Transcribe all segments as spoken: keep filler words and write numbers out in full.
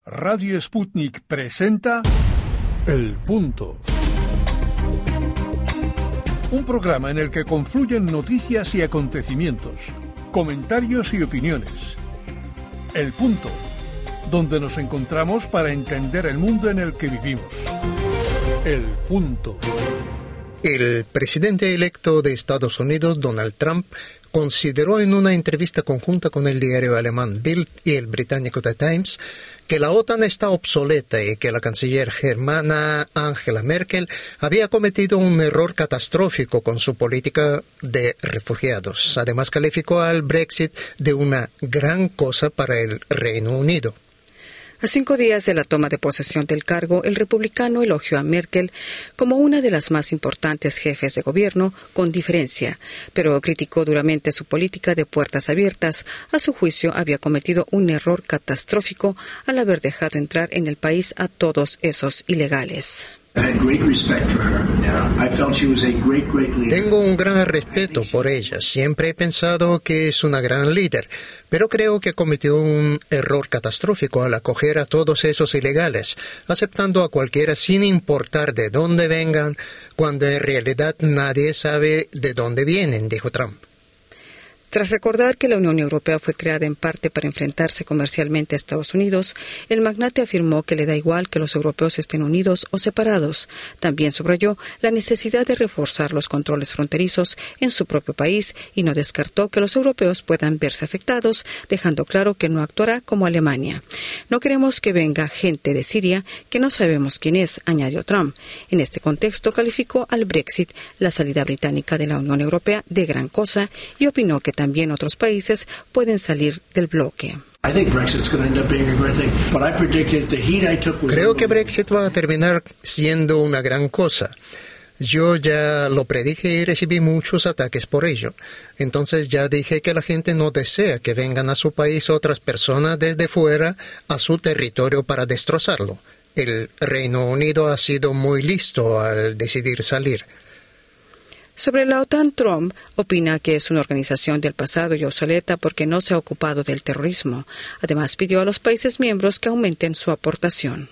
Radio Sputnik presenta El Punto. Un programa en el que confluyen noticias y acontecimientos, comentarios y opiniones. El Punto, donde nos encontramos para entender el mundo en el que vivimos. El Punto. El presidente electo de Estados Unidos, Donald Trump, consideró en una entrevista conjunta con el diario alemán Bild y el británico The Times que la OTAN está obsoleta y que la canciller germana Angela Merkel había cometido un error catastrófico con su política de refugiados. Además, calificó al Brexit de una gran cosa para el Reino Unido. A cinco días de la toma de posesión del cargo, el republicano elogió a Merkel como una de las más importantes jefes de gobierno, con diferencia, pero criticó duramente su política de puertas abiertas. A su juicio, había cometido un error catastrófico al haber dejado entrar en el país a todos esos ilegales. Tengo un gran respeto por ella. Siempre he pensado que es una gran líder, pero creo que cometió un error catastrófico al acoger a todos esos ilegales, aceptando a cualquiera sin importar de dónde vengan, cuando en realidad nadie sabe de dónde vienen, dijo Trump. Tras recordar que la Unión Europea fue creada en parte para enfrentarse comercialmente a Estados Unidos, el magnate afirmó que le da igual que los europeos estén unidos o separados. También subrayó la necesidad de reforzar los controles fronterizos en su propio país y no descartó que los europeos puedan verse afectados, dejando claro que no actuará como Alemania. No queremos que venga gente de Siria que no sabemos quién es, añadió Trump. En este contexto calificó al Brexit, la salida británica de la Unión Europea, de gran cosa y opinó que también otros países pueden salir del bloque. Creo que Brexit va a terminar siendo una gran cosa. Yo ya lo predije y recibí muchos ataques por ello. Entonces ya dije que la gente no desea que vengan a su país otras personas desde fuera a su territorio para destrozarlo. El Reino Unido ha sido muy listo al decidir salir. Sobre la OTAN, Trump opina que es una organización del pasado y obsoleta porque no se ha ocupado del terrorismo. Además, pidió a los países miembros que aumenten su aportación.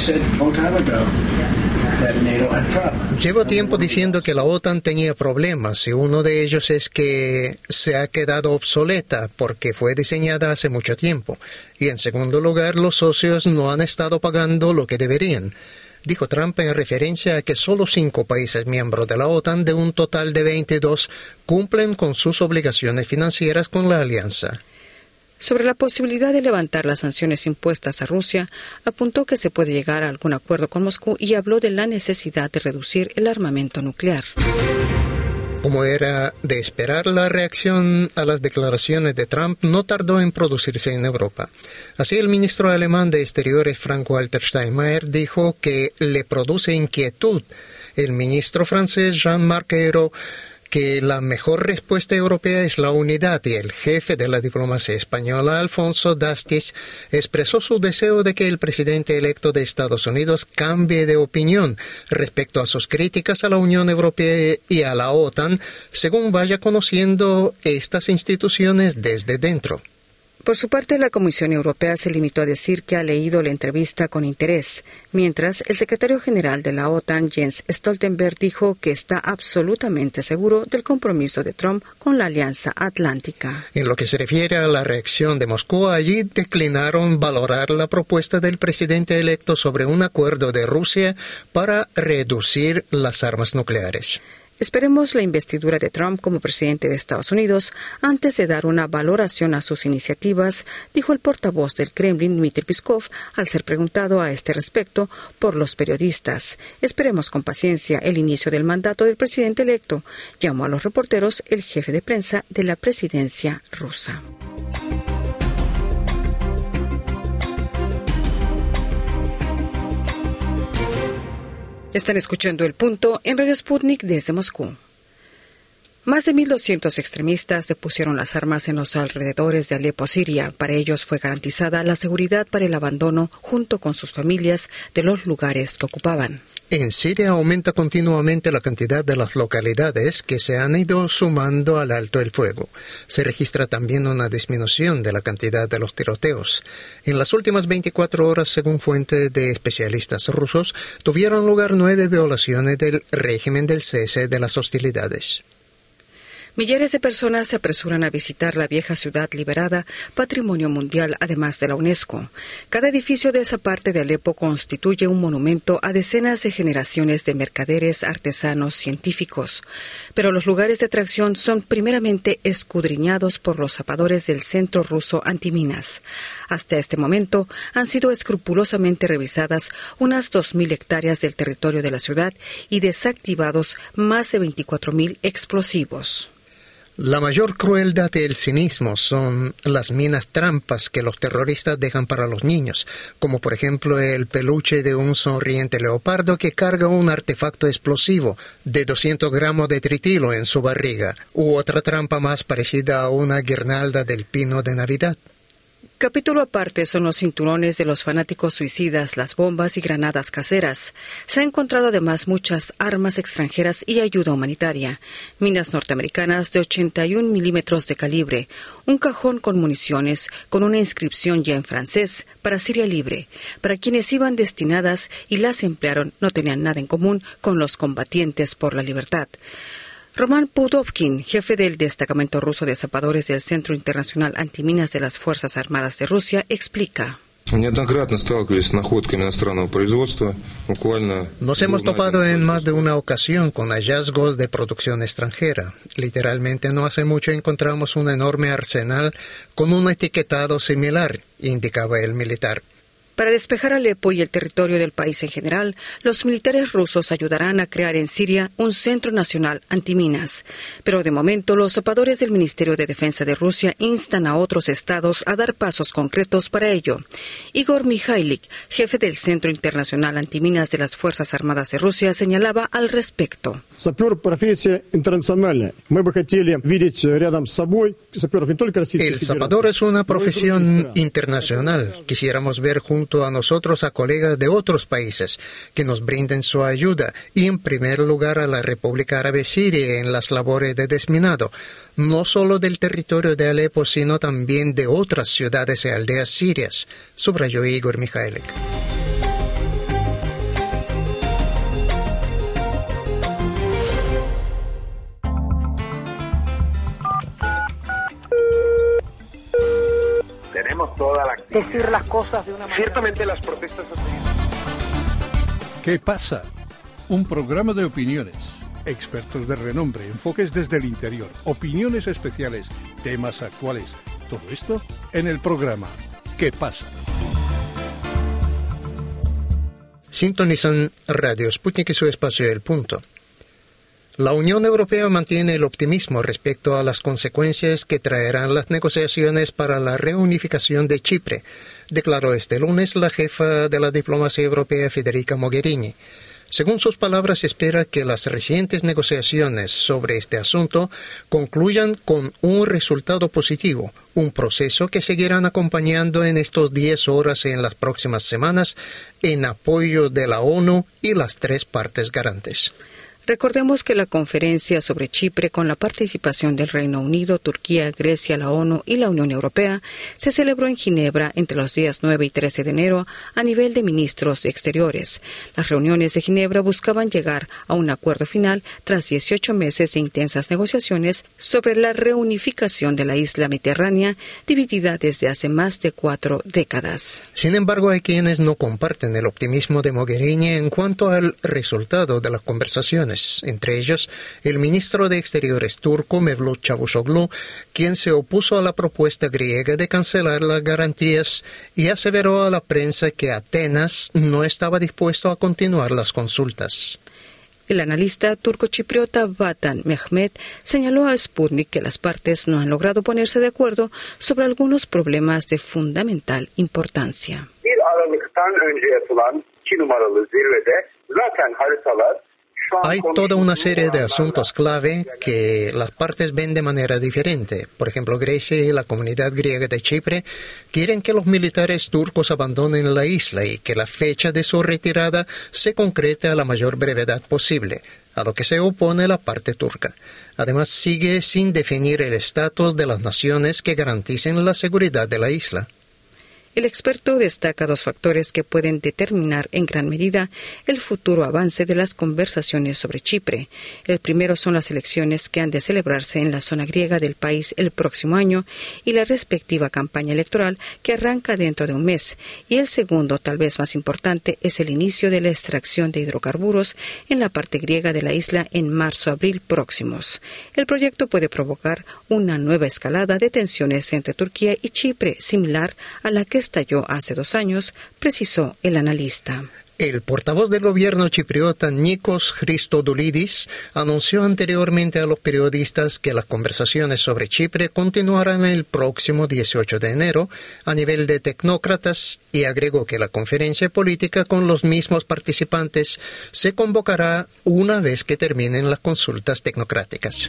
Llevo tiempo diciendo que la OTAN tenía problemas y uno de ellos es que se ha quedado obsoleta porque fue diseñada hace mucho tiempo. Y en segundo lugar, los socios no han estado pagando lo que deberían, dijo Trump en referencia a que solo cinco países miembros de la OTAN, de un total de veintidós, cumplen con sus obligaciones financieras con la alianza. Sobre la posibilidad de levantar las sanciones impuestas a Rusia, apuntó que se puede llegar a algún acuerdo con Moscú y habló de la necesidad de reducir el armamento nuclear. Como era de esperar, la reacción a las declaraciones de Trump no tardó en producirse en Europa. Así, el ministro alemán de Exteriores, Frank-Walter Steinmeier, dijo que le produce inquietud el ministro francés Jean-Marc Ayrault que la mejor respuesta europea es la unidad, y el jefe de la diplomacia española, Alfonso Dastis, expresó su deseo de que el presidente electo de Estados Unidos cambie de opinión respecto a sus críticas a la Unión Europea y a la OTAN, según vaya conociendo estas instituciones desde dentro. Por su parte, la Comisión Europea se limitó a decir que ha leído la entrevista con interés, mientras el secretario general de la OTAN, Jens Stoltenberg, dijo que está absolutamente seguro del compromiso de Trump con la Alianza Atlántica. En lo que se refiere a la reacción de Moscú, allí declinaron valorar la propuesta del presidente electo sobre un acuerdo de Rusia para reducir las armas nucleares. Esperemos la investidura de Trump como presidente de Estados Unidos antes de dar una valoración a sus iniciativas, dijo el portavoz del Kremlin, Dmitry Peskov, al ser preguntado a este respecto por los periodistas. Esperemos con paciencia el inicio del mandato del presidente electo, llamó a los reporteros el jefe de prensa de la presidencia rusa. Están escuchando El Punto en Radio Sputnik desde Moscú. Más de mil doscientos extremistas depusieron las armas en los alrededores de Alepo, Siria. Para ellos fue garantizada la seguridad para el abandono, junto con sus familias, de los lugares que ocupaban. En Siria aumenta continuamente la cantidad de las localidades que se han ido sumando al alto el fuego. Se registra también una disminución de la cantidad de los tiroteos. En las últimas veinticuatro horas, según fuentes de especialistas rusos, tuvieron lugar nueve violaciones del régimen del cese de las hostilidades. Millares de personas se apresuran a visitar la vieja ciudad liberada, patrimonio mundial además de la UNESCO. Cada edificio de esa parte de Alepo constituye un monumento a decenas de generaciones de mercaderes, artesanos, científicos. Pero los lugares de atracción son primeramente escudriñados por los zapadores del Centro Ruso Antiminas. Hasta este momento han sido escrupulosamente revisadas unas dos mil hectáreas del territorio de la ciudad y desactivados más de veinticuatro mil explosivos. La mayor crueldad y el cinismo son las minas trampas que los terroristas dejan para los niños, como por ejemplo el peluche de un sonriente leopardo que carga un artefacto explosivo de doscientos gramos de tritilo en su barriga, u otra trampa más parecida a una guirnalda del pino de Navidad. Capítulo aparte son los cinturones de los fanáticos suicidas, las bombas y granadas caseras. Se ha encontrado además muchas armas extranjeras y ayuda humanitaria, minas norteamericanas de ochenta y un milímetros de calibre, un cajón con municiones con una inscripción ya en francés para Siria libre. Para quienes iban destinadas y las emplearon no tenían nada en común con los combatientes por la libertad. Roman Pudovkin, jefe del destacamento ruso de zapadores del Centro Internacional Antiminas de las Fuerzas Armadas de Rusia, explica. Nos hemos topado en más de una ocasión con hallazgos de producción extranjera. Literalmente no hace mucho encontramos un enorme arsenal con un etiquetado similar, indicaba el militar. Para despejar Alepo y el territorio del país en general, los militares rusos ayudarán a crear en Siria un centro nacional antiminas. Pero de momento, los zapadores del Ministerio de Defensa de Rusia instan a otros estados a dar pasos concretos para ello. Igor Mikhailik, jefe del Centro Internacional Antiminas de las Fuerzas Armadas de Rusia, señalaba al respecto. El zapador es una profesión internacional. Quisiéramos ver juntos a nosotros a colegas de otros países que nos brinden su ayuda y en primer lugar a la República Árabe Siria en las labores de desminado, no solo del territorio de Alepo sino también de otras ciudades y aldeas sirias, subrayó Igor Mikhailik. Toda la decir las cosas de una manera. Ciertamente las protestas. ¿Qué pasa? Un programa de opiniones, expertos de renombre, enfoques desde el interior, opiniones especiales, temas actuales. Todo esto en el programa ¿Qué pasa? Sintonizan Radio Sputnik y su espacio El Punto. La Unión Europea mantiene el optimismo respecto a las consecuencias que traerán las negociaciones para la reunificación de Chipre, declaró este lunes la jefa de la diplomacia europea Federica Mogherini. Según sus palabras, se espera que las recientes negociaciones sobre este asunto concluyan con un resultado positivo, un proceso que seguirán acompañando en estos diez horas en las próximas semanas en apoyo de la ONU y las tres partes garantes. Recordemos que la conferencia sobre Chipre, con la participación del Reino Unido, Turquía, Grecia, la ONU y la Unión Europea, se celebró en Ginebra entre los días nueve y trece de enero a nivel de ministros exteriores. Las reuniones de Ginebra buscaban llegar a un acuerdo final tras dieciocho meses de intensas negociaciones sobre la reunificación de la isla mediterránea, dividida desde hace más de cuatro décadas. Sin embargo, hay quienes no comparten el optimismo de Mogherini en cuanto al resultado de las conversaciones. Entre ellos, el ministro de Exteriores turco Mevlut Çavuşoğlu, quien se opuso a la propuesta griega de cancelar las garantías y aseveró a la prensa que Atenas no estaba dispuesto a continuar las consultas. El analista turco-chipriota Vatan Mehmet señaló a Sputnik que las partes no han logrado ponerse de acuerdo sobre algunos problemas de fundamental importancia. Hay toda una serie de asuntos clave que las partes ven de manera diferente. Por ejemplo, Grecia y la comunidad griega de Chipre quieren que los militares turcos abandonen la isla y que la fecha de su retirada se concrete a la mayor brevedad posible, a lo que se opone la parte turca. Además, sigue sin definir el estatus de las naciones que garanticen la seguridad de la isla. El experto destaca dos factores que pueden determinar en gran medida el futuro avance de las conversaciones sobre Chipre. El primero son las elecciones que han de celebrarse en la zona griega del país el próximo año y la respectiva campaña electoral que arranca dentro de un mes. Y el segundo, tal vez más importante, es el inicio de la extracción de hidrocarburos en la parte griega de la isla en marzo-abril próximos. El proyecto puede provocar una nueva escalada de tensiones entre Turquía y Chipre, similar a la que estalló hace dos años, precisó el analista. El portavoz del gobierno chipriota Nikos Christodoulidis anunció anteriormente a los periodistas que las conversaciones sobre Chipre continuarán el próximo dieciocho de enero a nivel de tecnócratas y agregó que la conferencia política con los mismos participantes se convocará una vez que terminen las consultas tecnocráticas.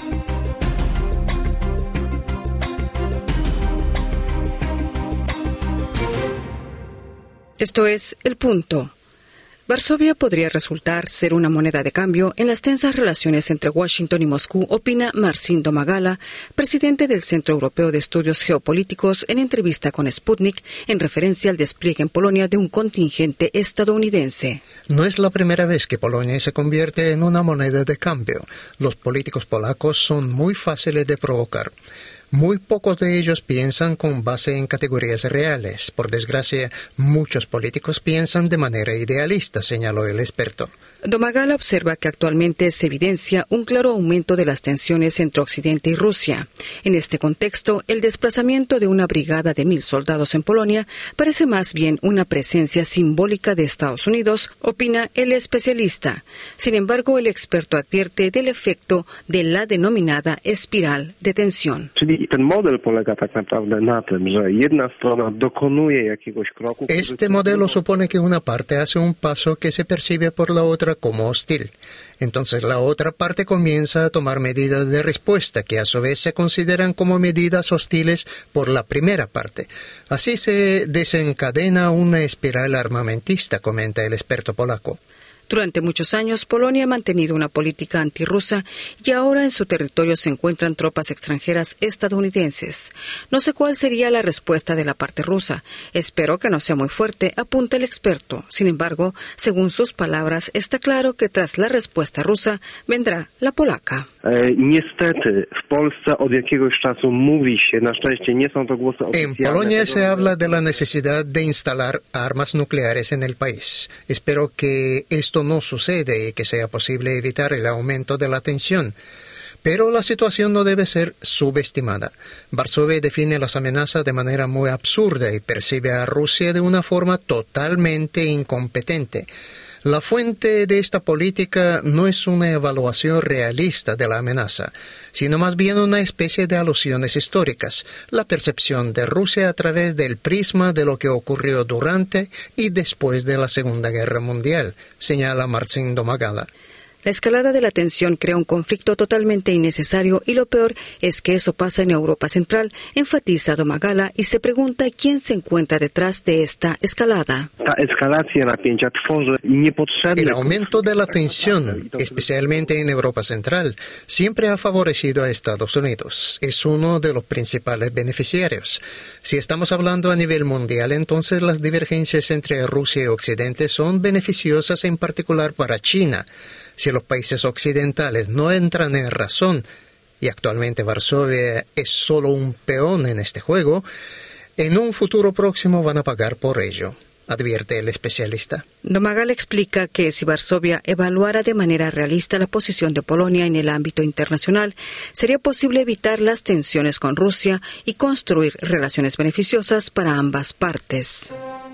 Esto es El Punto. Varsovia podría resultar ser una moneda de cambio en las tensas relaciones entre Washington y Moscú, opina Marcin Domagala, presidente del Centro Europeo de Estudios Geopolíticos, en entrevista con Sputnik, en referencia al despliegue en Polonia de un contingente estadounidense. No es la primera vez que Polonia se convierte en una moneda de cambio. Los políticos polacos son muy fáciles de provocar. Muy pocos de ellos piensan con base en categorías reales. Por desgracia, muchos políticos piensan de manera idealista, señaló el experto. Domagala observa que actualmente se evidencia un claro aumento de las tensiones entre Occidente y Rusia. En este contexto, el desplazamiento de una brigada de mil soldados en Polonia parece más bien una presencia simbólica de Estados Unidos, opina el especialista. Sin embargo, el experto advierte del efecto de la denominada espiral de tensión. Este modelo supone que una parte hace un paso que se percibe por la otra como hostil. Entonces la otra parte comienza a tomar medidas de respuesta que a su vez se consideran como medidas hostiles por la primera parte. Así se desencadena una espiral armamentista, comenta el experto polaco. Durante muchos años, Polonia ha mantenido una política antirrusa y ahora en su territorio se encuentran tropas extranjeras estadounidenses. No sé cuál sería la respuesta de la parte rusa. Espero que no sea muy fuerte, apunta el experto. Sin embargo, según sus palabras, está claro que tras la respuesta rusa vendrá la polaca. En Polonia se habla de la necesidad de instalar armas nucleares en el país. Espero que esto no sucede y que sea posible evitar el aumento de la tensión. Pero la situación no debe ser subestimada. Varsovia define las amenazas de manera muy absurda y percibe a Rusia de una forma totalmente incompetente. La fuente de esta política no es una evaluación realista de la amenaza, sino más bien una especie de alusiones históricas, la percepción de Rusia a través del prisma de lo que ocurrió durante y después de la Segunda Guerra Mundial, señala Marcin Domagala. La escalada de la tensión crea un conflicto totalmente innecesario y lo peor es que eso pasa en Europa Central, enfatiza Domagala y se pregunta quién se encuentra detrás de esta escalada. El aumento de la tensión, especialmente en Europa Central, siempre ha favorecido a Estados Unidos. Es uno de los principales beneficiarios. Si estamos hablando a nivel mundial, entonces las divergencias entre Rusia y Occidente son beneficiosas en particular para China. Si los países occidentales no entran en razón, y actualmente Varsovia es solo un peón en este juego, en un futuro próximo van a pagar por ello, advierte el especialista. Domagala explica que si Varsovia evaluara de manera realista la posición de Polonia en el ámbito internacional, sería posible evitar las tensiones con Rusia y construir relaciones beneficiosas para ambas partes.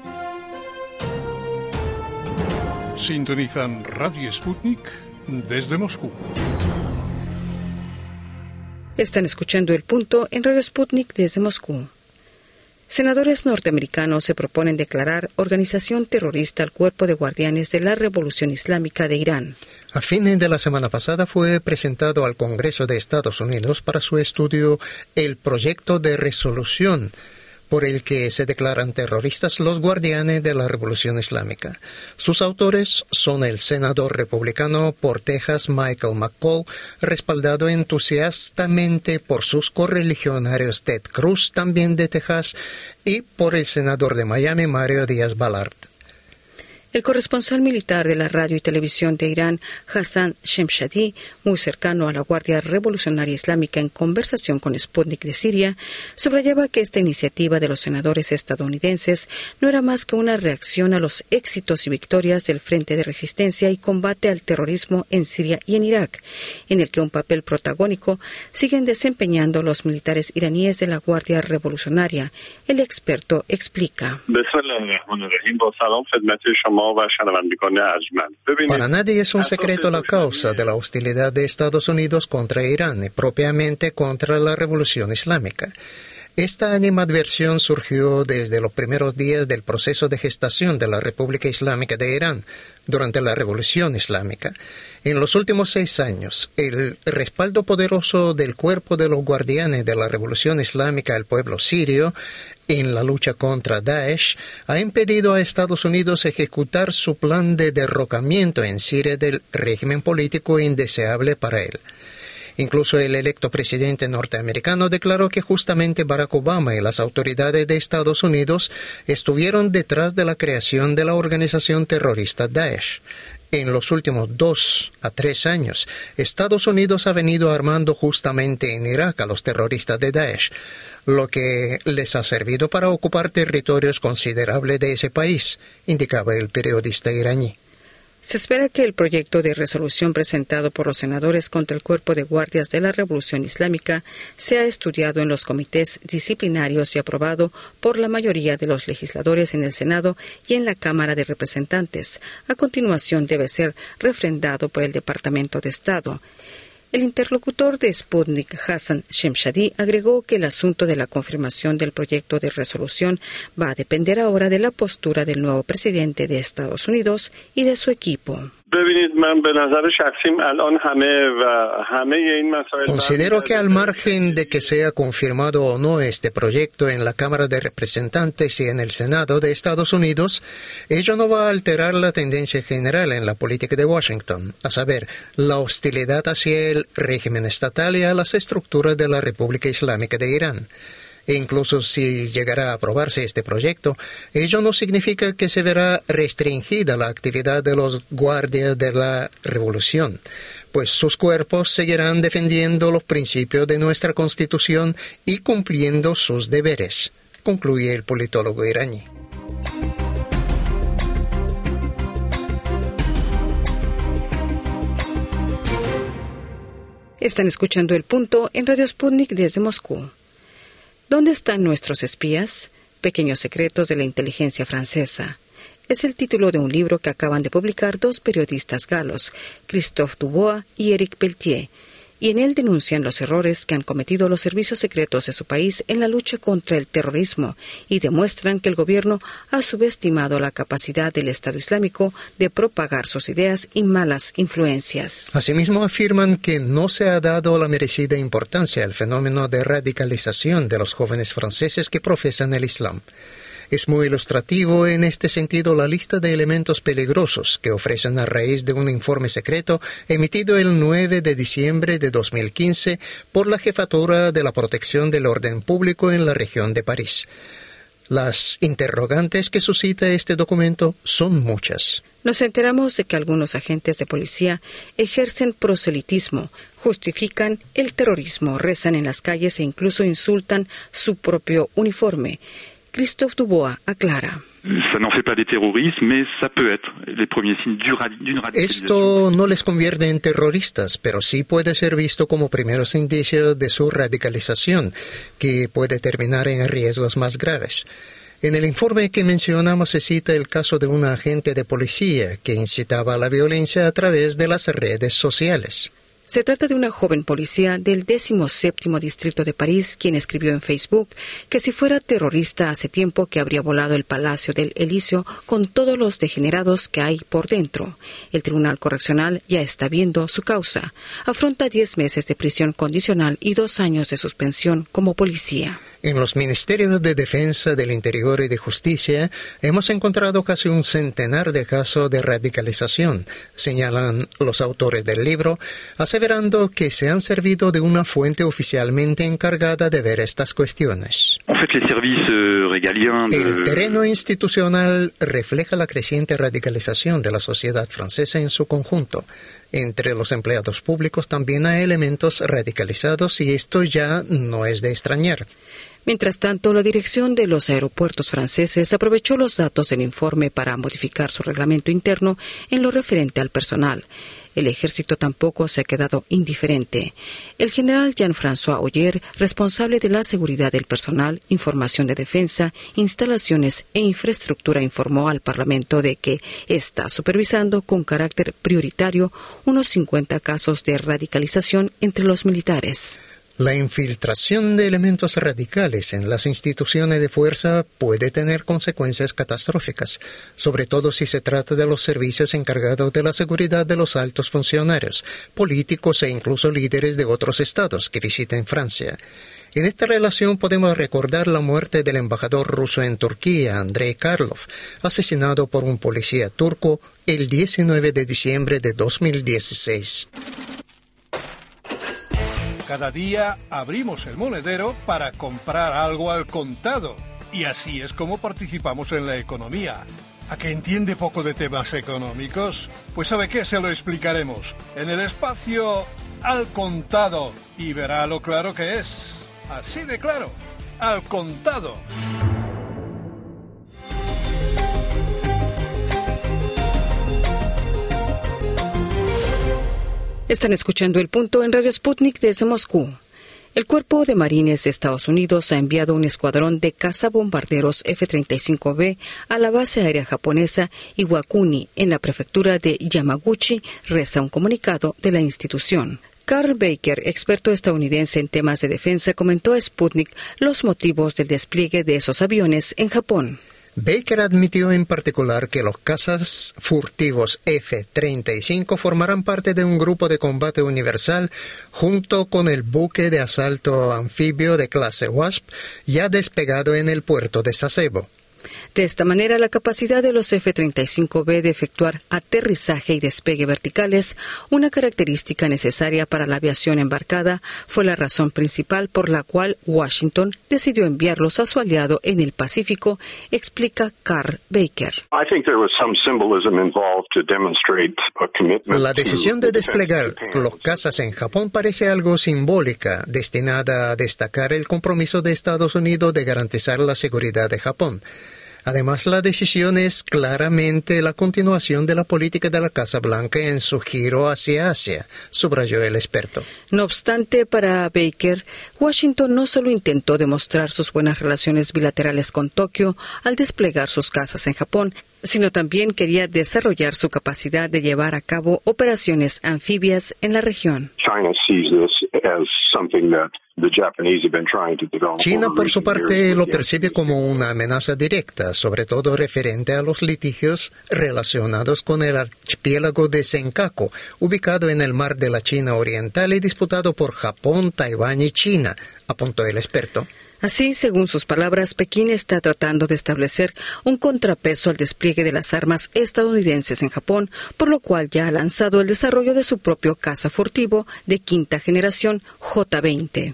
Sintonizan Radio Sputnik desde Moscú. Están escuchando El Punto en Radio Sputnik desde Moscú. Senadores norteamericanos se proponen declarar organización terrorista al Cuerpo de Guardianes de la Revolución Islámica de Irán. A fines de la semana pasada fue presentado al Congreso de Estados Unidos para su estudio el proyecto de resolución por el que se declaran terroristas los guardianes de la Revolución Islámica. Sus autores son el senador republicano por Texas Michael McCall, respaldado entusiastamente por sus correligionarios Ted Cruz, también de Texas, y por el senador de Miami Mario Díaz-Balart. El corresponsal militar de la radio y televisión de Irán, Hassan Shemshadi, muy cercano a la Guardia Revolucionaria Islámica en conversación con Sputnik de Siria, subrayaba que esta iniciativa de los senadores estadounidenses no era más que una reacción a los éxitos y victorias del Frente de Resistencia y Combate al Terrorismo en Siria y en Irak, en el que un papel protagónico siguen desempeñando los militares iraníes de la Guardia Revolucionaria. El experto explica. Para nadie es un secreto la causa de la hostilidad de Estados Unidos contra Irán y propiamente contra la Revolución Islámica. Esta animadversión surgió desde los primeros días del proceso de gestación de la República Islámica de Irán durante la Revolución Islámica. En los últimos seis años, el respaldo poderoso del cuerpo de los guardianes de la Revolución Islámica al pueblo sirio en la lucha contra Daesh ha impedido a Estados Unidos ejecutar su plan de derrocamiento en Siria del régimen político indeseable para él. Incluso el electo presidente norteamericano declaró que justamente Barack Obama y las autoridades de Estados Unidos estuvieron detrás de la creación de la organización terrorista Daesh. En los últimos dos a tres años, Estados Unidos ha venido armando justamente en Irak a los terroristas de Daesh, lo que les ha servido para ocupar territorios considerables de ese país, indicaba el periodista iraní. Se espera que el proyecto de resolución presentado por los senadores contra el Cuerpo de Guardias de la Revolución Islámica sea estudiado en los comités disciplinarios y aprobado por la mayoría de los legisladores en el Senado y en la Cámara de Representantes. A continuación debe ser refrendado por el Departamento de Estado. El interlocutor de Sputnik, Hassan Shemshadi, agregó que el asunto de la confirmación del proyecto de resolución va a depender ahora de la postura del nuevo presidente de Estados Unidos y de su equipo. Considero que al margen de que sea confirmado o no este proyecto en la Cámara de Representantes y en el Senado de Estados Unidos, ello no va a alterar la tendencia general en la política de Washington, a saber, la hostilidad hacia el régimen estatal y a las estructuras de la República Islámica de Irán. E incluso si llegara a aprobarse este proyecto, ello no significa que se verá restringida la actividad de los guardias de la revolución, pues sus cuerpos seguirán defendiendo los principios de nuestra Constitución y cumpliendo sus deberes, concluye el politólogo iraní. Están escuchando El Punto en Radio Sputnik desde Moscú. ¿Dónde están nuestros espías? Pequeños secretos de la inteligencia francesa. Es el título de un libro que acaban de publicar dos periodistas galos, Christophe Dubois y Éric Pelletier, y en él denuncian los errores que han cometido los servicios secretos de su país en la lucha contra el terrorismo y demuestran que el gobierno ha subestimado la capacidad del Estado Islámico de propagar sus ideas y malas influencias. Asimismo afirman que no se ha dado la merecida importancia al fenómeno de radicalización de los jóvenes franceses que profesan el Islam. Es muy ilustrativo en este sentido la lista de elementos peligrosos que ofrecen a raíz de un informe secreto emitido el nueve de diciembre de dos mil quince por la Jefatura de la Protección del Orden Público en la región de París. Las interrogantes que suscita este documento son muchas. Nos enteramos de que algunos agentes de policía ejercen proselitismo, justifican el terrorismo, rezan en las calles e incluso insultan su propio uniforme. Christophe Dubois aclara. Esto no les convierte en terroristas, pero sí puede ser visto como primeros indicios de su radicalización, que puede terminar en riesgos más graves. En el informe que mencionamos se cita el caso de un agente de policía que incitaba a la violencia a través de las redes sociales. Se trata de una joven policía del decimoséptimo distrito de París, quien escribió en Facebook que si fuera terrorista hace tiempo que habría volado el Palacio del Elíseo con todos los degenerados que hay por dentro. El Tribunal Correccional ya está viendo su causa. Afronta diez meses de prisión condicional y dos años de suspensión como policía. En los Ministerios de Defensa, del Interior y de Justicia hemos encontrado casi un centenar de casos de radicalización, señalan los autores del libro, aseverando que se han servido de una fuente oficialmente encargada de ver estas cuestiones. El terreno institucional refleja la creciente radicalización de la sociedad francesa en su conjunto. Entre los empleados públicos también hay elementos radicalizados y esto ya no es de extrañar. Mientras tanto, la dirección de los aeropuertos franceses aprovechó los datos del informe para modificar su reglamento interno en lo referente al personal. El ejército tampoco se ha quedado indiferente. El general Jean-François Oyer, responsable de la seguridad del personal, información de defensa, instalaciones e infraestructura, informó al Parlamento de que está supervisando con carácter prioritario unos cincuenta casos de radicalización entre los militares. La infiltración de elementos radicales en las instituciones de fuerza puede tener consecuencias catastróficas, sobre todo si se trata de los servicios encargados de la seguridad de los altos funcionarios, políticos e incluso líderes de otros estados que visiten Francia. En esta relación podemos recordar la muerte del embajador ruso en Turquía, Andrei Karlov, asesinado por un policía turco el diecinueve de diciembre de dos mil dieciséis. Cada día abrimos el monedero para comprar algo al contado. Y así es como participamos en la economía. ¿A que entiende poco de temas económicos? Pues ¿sabe qué? Se lo explicaremos en el espacio Al Contado. Y verá lo claro que es. Así de claro. Al Contado. Están escuchando El Punto en Radio Sputnik desde Moscú. El Cuerpo de Marines de Estados Unidos ha enviado un escuadrón de cazabombarderos F treinta y cinco B a la base aérea japonesa Iwakuni, en la prefectura de Yamaguchi, reza un comunicado de la institución. Carl Baker, experto estadounidense en temas de defensa, comentó a Sputnik los motivos del despliegue de esos aviones en Japón. Baker admitió en particular que los cazas furtivos F treinta y cinco formarán parte de un grupo de combate universal junto con el buque de asalto anfibio de clase Wasp ya despegado en el puerto de Sasebo. De esta manera, la capacidad de los F treinta y cinco B de efectuar aterrizaje y despegue verticales, una característica necesaria para la aviación embarcada, fue la razón principal por la cual Washington decidió enviarlos a su aliado en el Pacífico, explica Carl Baker. La decisión de desplegar los cazas en Japón parece algo simbólica, destinada a destacar el compromiso de Estados Unidos de garantizar la seguridad de Japón. Además, la decisión es claramente la continuación de la política de la Casa Blanca en su giro hacia Asia, subrayó el experto. No obstante, para Baker, Washington no solo intentó demostrar sus buenas relaciones bilaterales con Tokio al desplegar sus cazas en Japón, sino también quería desarrollar su capacidad de llevar a cabo operaciones anfibias en la región. China, por su parte, lo percibe como una amenaza directa, sobre todo referente a los litigios relacionados con el archipiélago de Senkaku, ubicado en el mar de la China Oriental y disputado por Japón, Taiwán y China, apuntó el experto. Así, según sus palabras, Pekín está tratando de establecer un contrapeso al despliegue de las armas estadounidenses en Japón, por lo cual ya ha lanzado el desarrollo de su propio caza furtivo de quinta generación J veinte.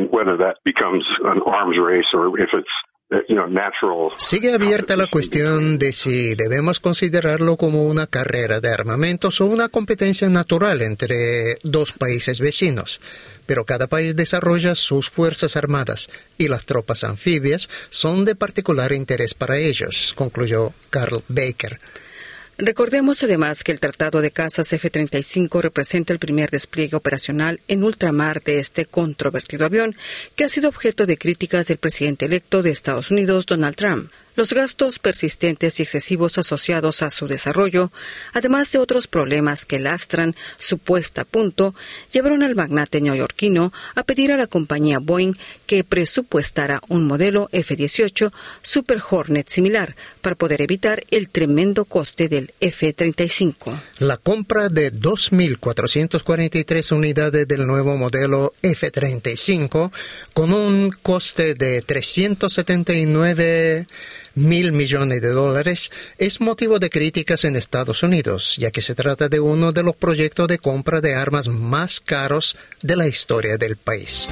Sigue abierta la cuestión de si debemos considerarlo como una carrera de armamentos o una competencia natural entre dos países vecinos. Pero cada país desarrolla sus fuerzas armadas y las tropas anfibias son de particular interés para ellos, concluyó Carl Baker. Recordemos además que el Tratado de Cazas F treinta y cinco representa el primer despliegue operacional en ultramar de este controvertido avión, que ha sido objeto de críticas del presidente electo de Estados Unidos, Donald Trump. Los gastos persistentes y excesivos asociados a su desarrollo, además de otros problemas que lastran su puesta a punto, llevaron al magnate neoyorquino a pedir a la compañía Boeing que presupuestara un modelo F dieciocho Super Hornet similar para poder evitar el tremendo coste del F treinta y cinco. La compra de dos mil cuatrocientas cuarenta y tres unidades del nuevo modelo F treinta y cinco con un coste de trescientos setenta y nueve mil millones de dólares es motivo de críticas en Estados Unidos, ya que se trata de uno de los proyectos de compra de armas más caros de la historia del país.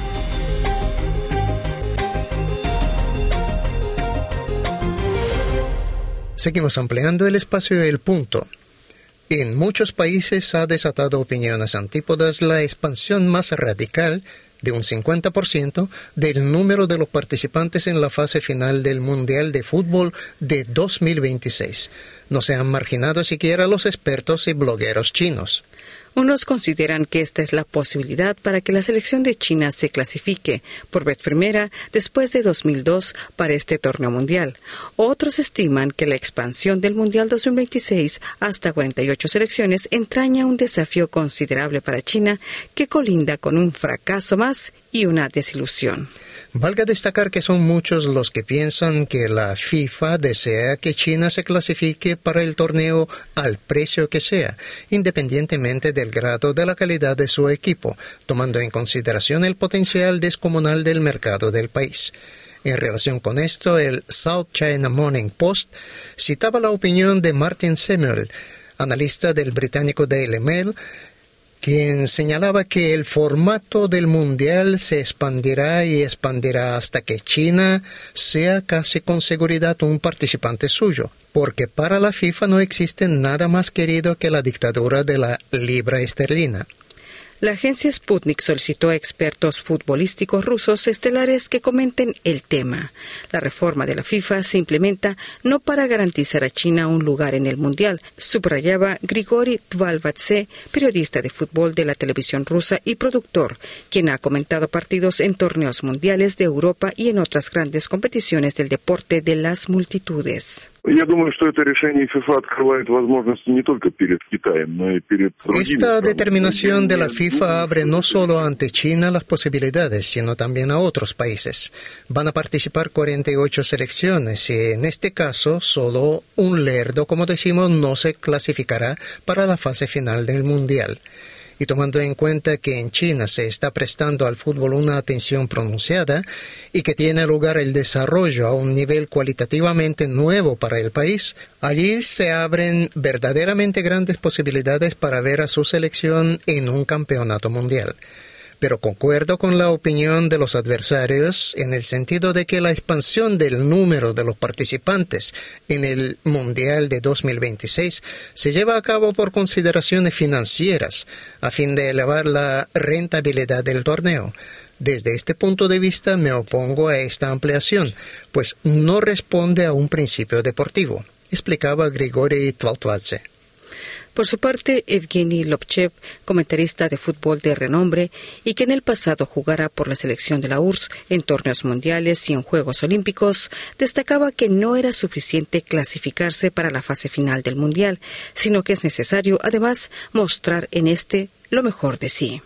Seguimos ampliando el espacio del punto. En muchos países ha desatado opiniones antípodas la expansión más radical de un cincuenta por ciento del número de los participantes en la fase final del Mundial de Fútbol de dos mil veintiséis. No se han marginado siquiera los expertos y blogueros chinos. Unos consideran que esta es la posibilidad para que la selección de China se clasifique por vez primera después de dos mil dos para este torneo mundial. Otros estiman que la expansión del Mundial dos mil veintiséis hasta cuarenta y ocho selecciones entraña un desafío considerable para China que colinda con un fracaso más y una desilusión. Valga destacar que son muchos los que piensan que la FIFA desea que China se clasifique para el torneo al precio que sea, independientemente del grado de la calidad de su equipo, tomando en consideración el potencial descomunal del mercado del país. En relación con esto, el South China Morning Post citaba la opinión de Martin Samuel, analista del británico Daily Mail, quien señalaba que el formato del Mundial se expandirá y expandirá hasta que China sea casi con seguridad un participante suyo, porque para la FIFA no existe nada más querido que la dictadura de la libra esterlina. La agencia Sputnik solicitó a expertos futbolísticos rusos estelares que comenten el tema. La reforma de la FIFA se implementa no para garantizar a China un lugar en el Mundial, subrayaba Grigori Tvalvadze, periodista de fútbol de la televisión rusa y productor, quien ha comentado partidos en torneos mundiales de Europa y en otras grandes competiciones del deporte de las multitudes. Esta determinación de la FIFA abre no solo ante China las posibilidades, sino también a otros países. Van a participar cuarenta y ocho selecciones y en este caso solo un lerdo, como decimos, no se clasificará para la fase final del Mundial. Y tomando en cuenta que en China se está prestando al fútbol una atención pronunciada y que tiene lugar el desarrollo a un nivel cualitativamente nuevo para el país, allí se abren verdaderamente grandes posibilidades para ver a su selección en un campeonato mundial. Pero concuerdo con la opinión de los adversarios en el sentido de que la expansión del número de los participantes en el Mundial de dos mil veintiséis se lleva a cabo por consideraciones financieras a fin de elevar la rentabilidad del torneo. Desde este punto de vista me opongo a esta ampliación, pues no responde a un principio deportivo, explicaba Grigori Tvalvadze. Por su parte, Evgeny Lobchev, comentarista de fútbol de renombre y que en el pasado jugara por la selección de la U R S S en torneos mundiales y en Juegos Olímpicos, destacaba que no era suficiente clasificarse para la fase final del Mundial, sino que es necesario, además, mostrar en este lo mejor de sí.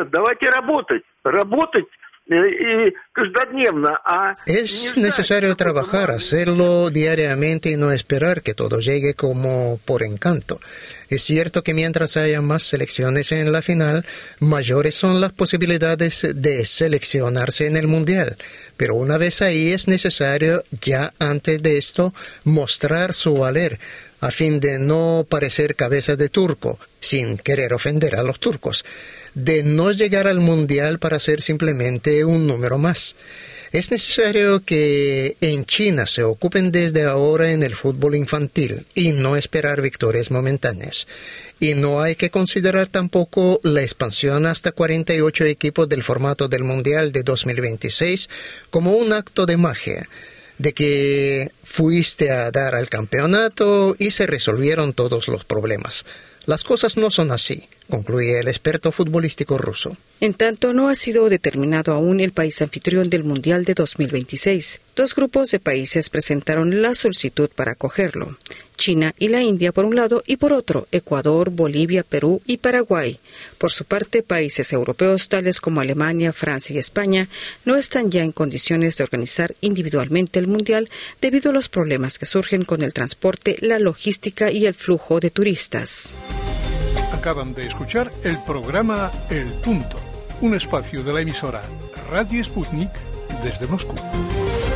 Es necesario trabajar, hacerlo diariamente y no esperar que todo llegue como por encanto. Es cierto que mientras haya más selecciones en la final, mayores son las posibilidades de seleccionarse en el Mundial. Pero una vez ahí es necesario, ya antes de esto, mostrar su valer, a fin de no parecer cabeza de turco, sin querer ofender a los turcos, de no llegar al Mundial para ser simplemente un número más. Es necesario que en China se ocupen desde ahora en el fútbol infantil y no esperar victorias momentáneas. Y no hay que considerar tampoco la expansión hasta cuarenta y ocho equipos del formato del Mundial de dos mil veintiséis como un acto de magia. de que fuiste a dar al campeonato y se resolvieron todos los problemas. Las cosas no son así, concluye el experto futbolístico ruso. En tanto, no ha sido determinado aún el país anfitrión del Mundial de dos mil veintiséis. Dos grupos de países presentaron la solicitud para acogerlo. China y la India por un lado y por otro Ecuador, Bolivia, Perú y Paraguay. Por su parte, países europeos tales como Alemania, Francia y España no están ya en condiciones de organizar individualmente el Mundial debido a los problemas que surgen con el transporte, la logística y el flujo de turistas. Acaban de escuchar el programa El Punto, un espacio de la emisora Radio Sputnik desde Moscú.